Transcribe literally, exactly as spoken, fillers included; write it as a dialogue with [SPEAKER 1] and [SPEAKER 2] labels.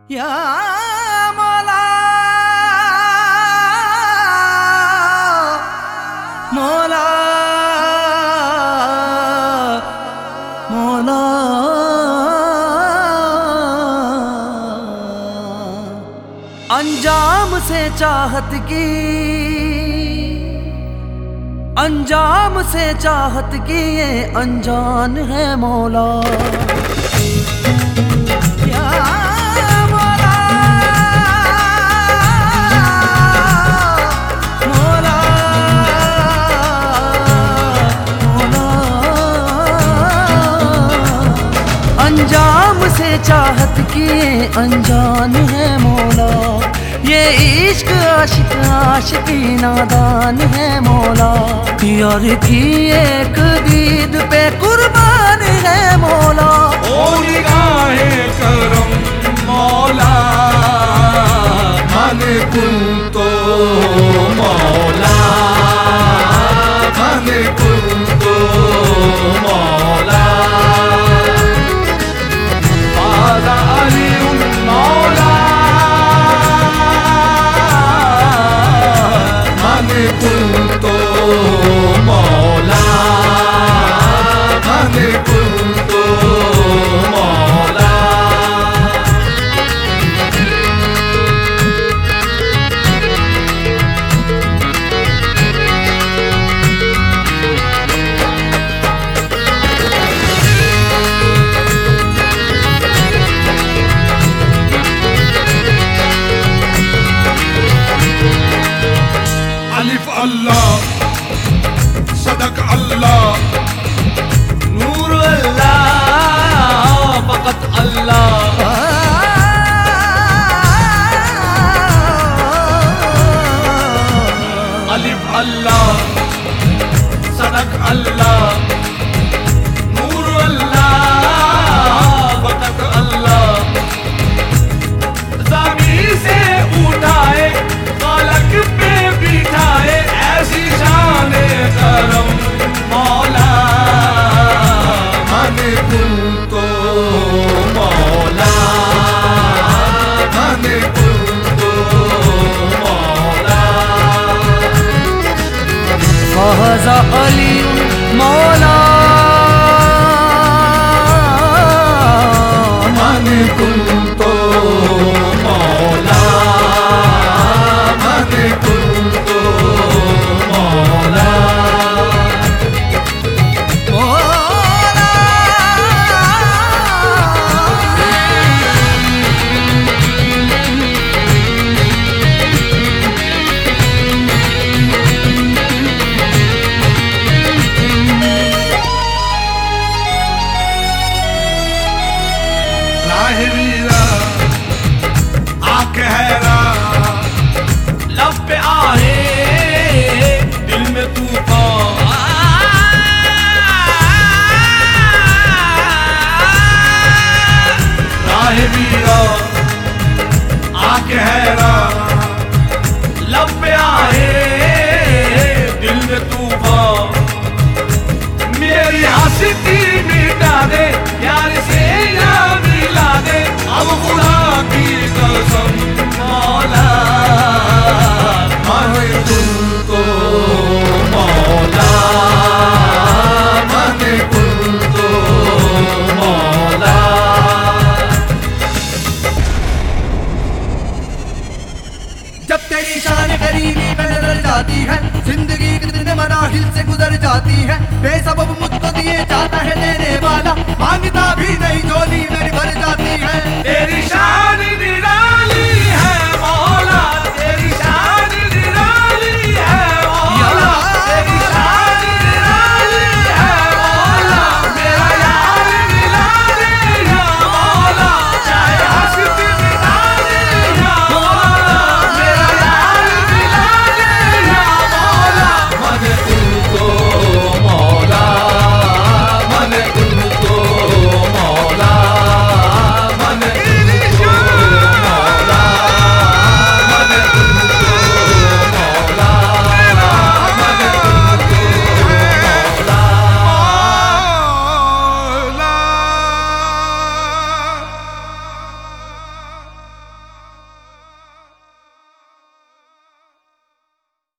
[SPEAKER 1] या मौला मौला मौला अंजाम से चाहत की अंजाम से चाहत की ये अनजान है मौला। अंजाम से चाहत की अनजान है मौला, ये इश्क आशिक आशिकी नादान है मौला। यार की एक दीद पे कुर्बान है मौला।
[SPEAKER 2] ओ निगाहे करम मौला मन कुल तो मौला मन कुल तो मौला। अलिफ अल्लाह सदक अल्लाह
[SPEAKER 1] नूर अल्लाह फकत अल्लाह।
[SPEAKER 2] अलिफ अल्लाह सदक अल्लाह नूर अल्लाह फकत अल्लाह। ज़मीन से उठाए फलक पे बिठाए ऐसी शान करम मौला मन कुल तो मौला मन कुल तो मौला।
[SPEAKER 1] फ़ाज़ा अली मौला
[SPEAKER 2] मन कुल तो मौला मन कुल तो मौला। वीरा आंख हैरा लब पे आहे दिल में तूफान। राह वीरा आंख हैरा लब पे आहे दिल में तूफान। मेरी आशिकी मिटा दे यार से यार मिला दे अब खुदा की कसम मौला मन कुल तो मौला मन कुल तो मौला।
[SPEAKER 1] जब तेरी शान करीबी में नजर जाती है जिंदगी कितने मराहिल से गुजर जाती है। बेसबब मुझको दिए जाता है देने वाला मांगता भी नहीं झोली मेरी भर जाती है।
[SPEAKER 2] तेरी